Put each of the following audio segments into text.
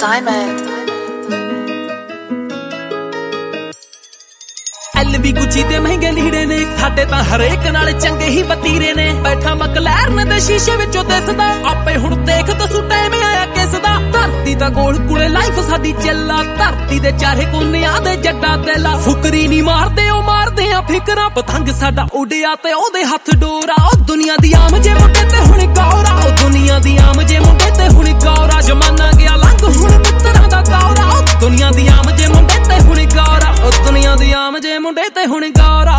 Diamond LV Gucci ते महंगे लीड़े ने साडे तां हरेक नाल चंगे ही वतीरे ने बैठा मकलैरन दे शीशे विचों दिसदा आपे हुण देख तसू टाइम आया किसदा धरती दा गोल कुड़े लाइफ साडी चला धरती दे चारे कोनियां दे जड्डा दिला फुकरी नी मारदे ओ मारदे आ फिकरां पतंग साडा उड़िया ते ओदे हत्थ डोरा ओ दुनिया दी आम जे मुंडे ते हुण गौरा ओ दुनिया दी आम जे मुंडे ते हुण गौरा जमाना गया लंघ हुण मित्तरां दा दौरा ओ दुनिया दी आम जे मुंडे ते हुण गौरा ओ दुनिया दी आम जे मुंडे ते हुण गौरा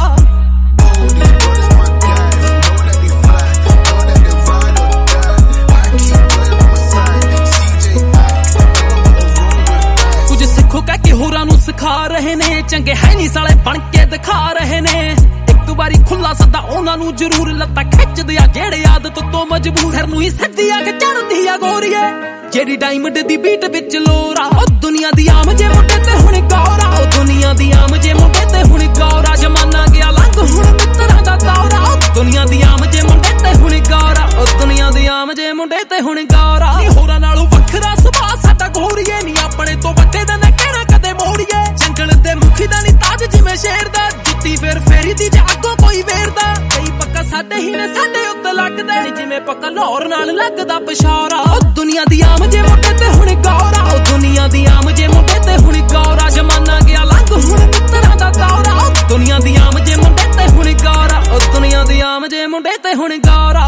कुछ सिखो कहके होरां नूं सिखा रहे ने चंगे है नहीं साले बन के दिखा रहे ने एक बारी खुला सदा उन्हां नूं जरूर लत्ता खिच दिया जेड़े आदत तो मजबूर सिर नूं ही सिद्धी आ के चढ़दी आ गोरीए जेड़ी डायमंड दी बीट विच लोरा ओ दुनिया दी आम जे मुंडे ते हुण गौरा ओ दुनिया दी आम जे मुंडे ते हुण गौरा जमाना गया लंघ हुण मित्तरां दा दौरा ओ दुनिया दी आम जे मुंडे ते हुण गौरा ओ दुनिया दी आम जे मुंडे ते हुण गौरा होरां नालों वखरा सुभाਅ साडा गोरीए नी अपने तो वड्डे दा ना कहना कदे मोड़ीए जंगल दे मुखी दा नी ताज जिवें शेर दा जुੱਤੀ फेर फेरी दी जागो कोई वेरदा कई पक्का साडे ही ने साडे उत्ते लगदे जिवें पक्का लाहौर नाल लगदा पछारा ओ दुनिया दी आम जे मुंडे ते हुण गौरा ओ दुनिया दी आम जे मुंडे ते हुण गौरा जमाना गया लंघ हुण मित्तरां दा दौरा ओ दुनिया दी आम जे मुंडे ते हुण गौरा ओ दुनिया दी आम जे मुंडे ते हुण गौरा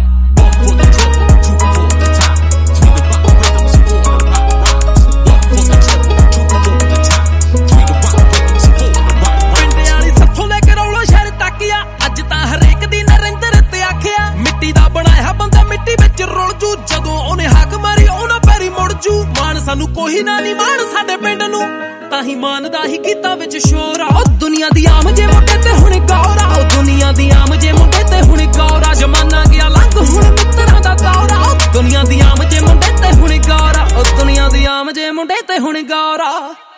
सानू कोई ना नी मान साडे पिंड नू ताही मान दा ही गीतां विच शोर आ ओ दुनिया दी आम जे मुंडे ते हुण गौरा ओ दुनिया दी आम जे मुंडे ते हुण गौरा जमाना गया लंघ हुण मित्तरां दा दौरा ओ दुनिया दी आम जे मुंडे ते हुण गौरा ओ दुनिया दी आम जे मुंडे ते हुण गौरा